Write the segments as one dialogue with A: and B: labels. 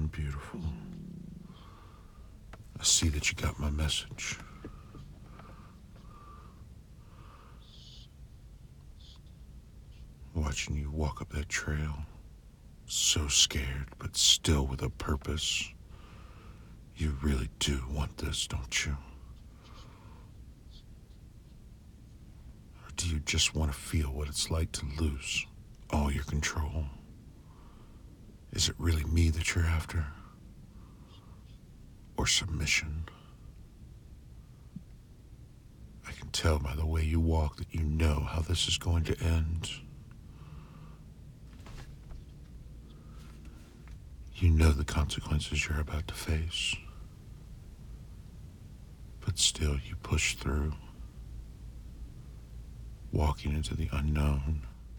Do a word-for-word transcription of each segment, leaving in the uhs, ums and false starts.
A: and beautiful. I see that you got my message. Watching you walk up that trail, so scared, but still with a purpose. You really do want this, don't you? Or do you just want to feel what it's like to lose all your control? Is it really me that you're after? Or submission? I can tell by the way you walk that you know how this is going to end. You know the consequences you're about to face. But still you push through, walking into the unknown.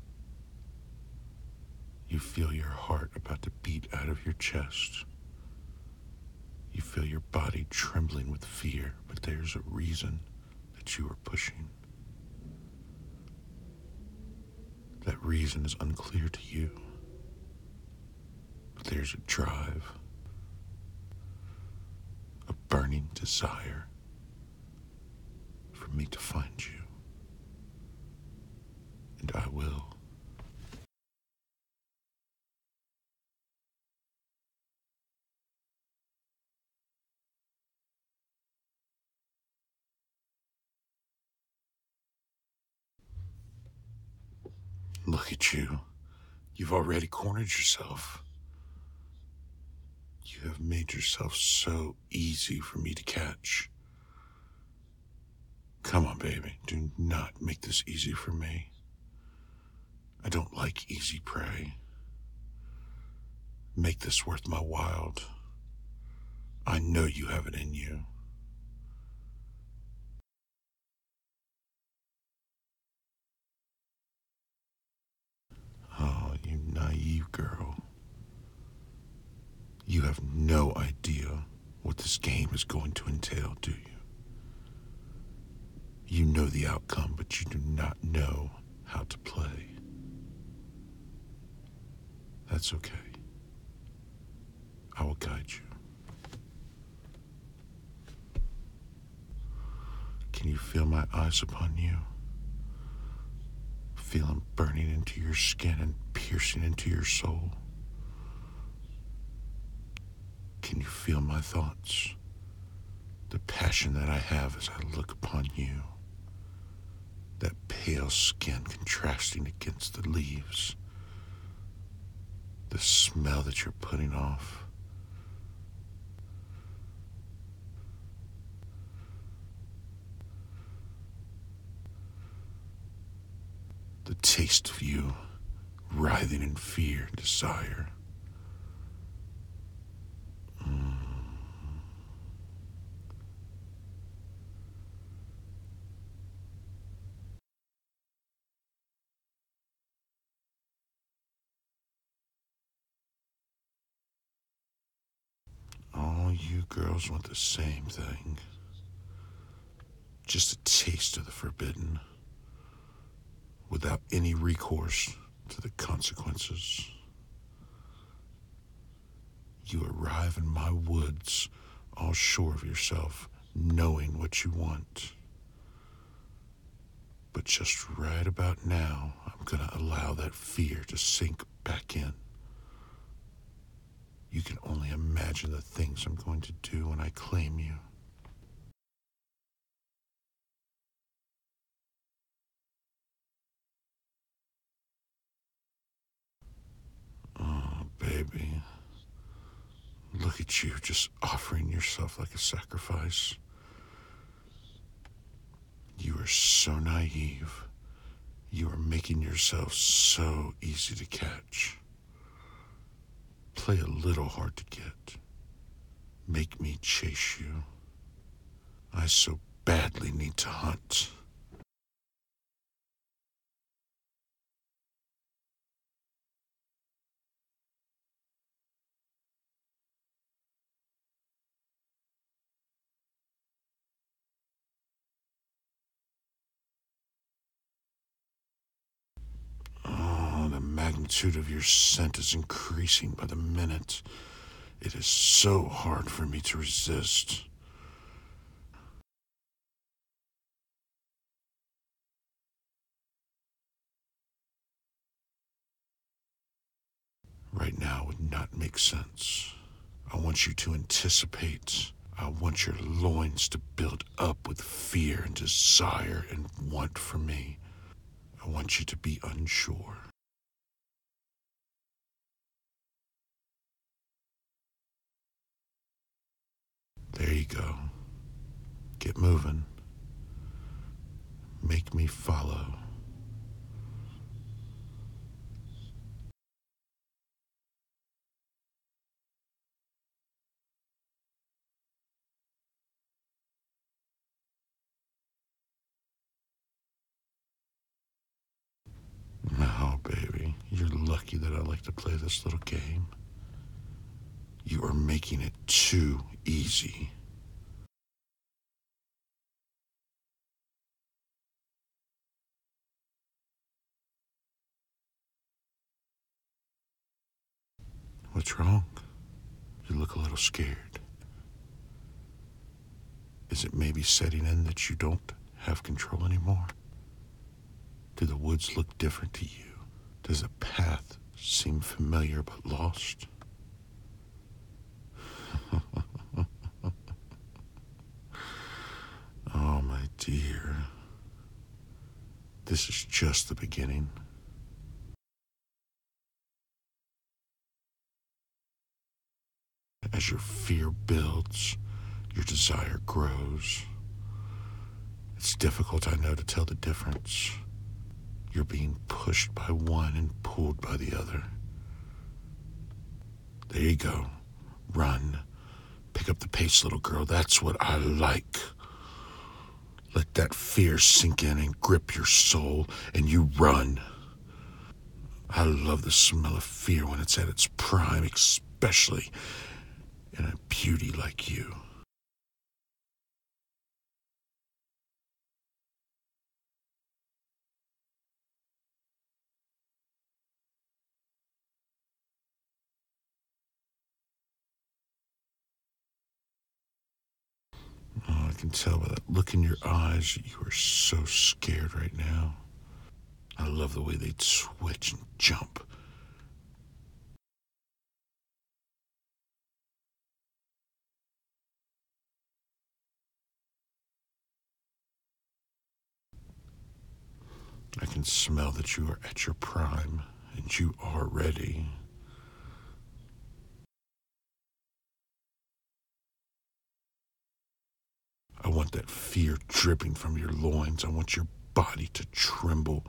A: You feel your heart about to beat out of your chest. You feel your body trembling with fear, but there's a reason that you are pushing. That reason is unclear to you, but there's a drive, a burning desire for me to find you, and I will. Look at you. You've already cornered yourself. You have made yourself so easy for me to catch. Come on, baby. Do not make this easy for me. I don't like easy prey. Make this worth my while. I know you have it in you. Oh, you naive girl. You have no idea what this game is going to entail, do you? You know the outcome, but you do not know how to play. That's okay. I will guide you. Can you feel my eyes upon you? Feel them burning into your skin and piercing into your soul? Can you feel my thoughts? The passion that I have as I look upon you. That pale skin contrasting against the leaves. The smell that you're putting off. The taste of you writhing in fear and desire. Mm. All you girls want the same thing. Just a taste of the forbidden, without any recourse to the consequences. You arrive in my woods, all sure of yourself, knowing what you want. But just right about now, I'm gonna allow that fear to sink back in. You can only imagine the things I'm going to do when I claim you. Oh, baby. Look at you, just offering yourself like a sacrifice. You are so naive. You are making yourself so easy to catch. Play a little hard to get. Make me chase you. I so badly need to hunt. Oh, the magnitude of your scent is increasing by the minute. It is so hard for me to resist. Right now would not make sense. I want you to anticipate. I want your loins to build up with fear and desire and want for me. I want you to be unsure. There you go. Get moving. Make me follow. Now, baby, you're lucky that I like to play this little game. You are making it too easy. What's wrong? You look a little scared. Is it maybe setting in that you don't have control anymore? Do the woods look different to you? Does a path seem familiar but lost? Oh, my dear. This is just the beginning. As your fear builds, your desire grows. It's difficult, I know, to tell the difference. You're being pushed by one and pulled by the other. There you go. Run. Pick up the pace, little girl. That's what I like. Let that fear sink in and grip your soul, and you run. I love the smell of fear when it's at its prime, especially in a beauty like you. Oh, I can tell by that look in your eyes that you are so scared right now. I love the way they switch and jump. I can smell that you are at your prime, and you are ready. I want that fear dripping from your loins. I want your body to tremble.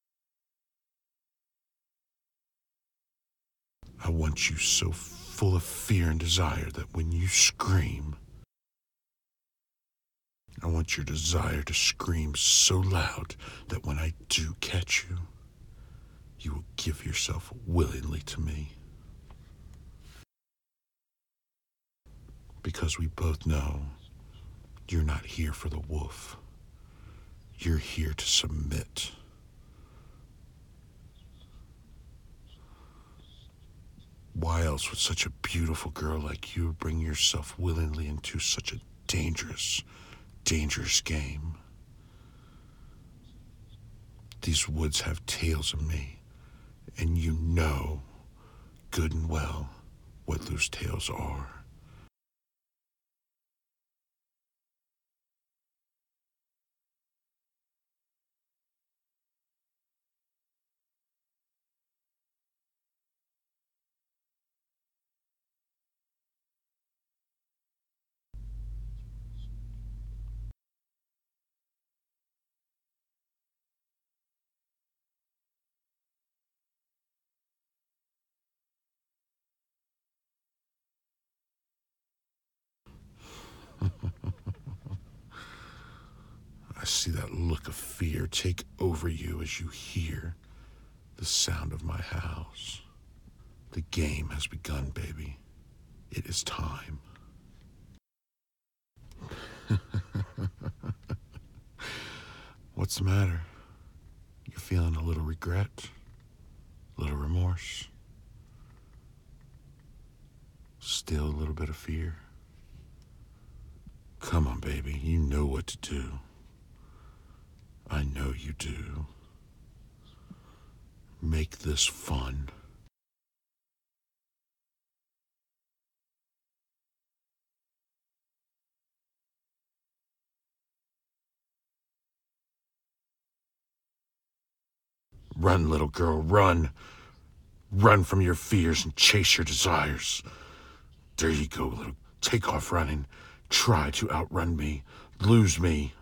A: I want you so full of fear and desire that when you scream, I want your desire to scream so loud that when I do catch you, you will give yourself willingly to me. Because we both know you're not here for the wolf. You're here to submit. Why else would such a beautiful girl like you bring yourself willingly into such a dangerous, dangerous game? These woods have tales of me, and you know good and well what those tales are. I see that look of fear take over you as you hear the sound of my house. The game has begun, baby. It is time. What's the matter? You're feeling a little regret? A little remorse? still a little bit of fear? Come on, baby. You know what to do. I know you do. Make this fun. Run, little girl, run. Run from your fears and chase your desires. There you go, little. Take off running. Try to outrun me. Lose me.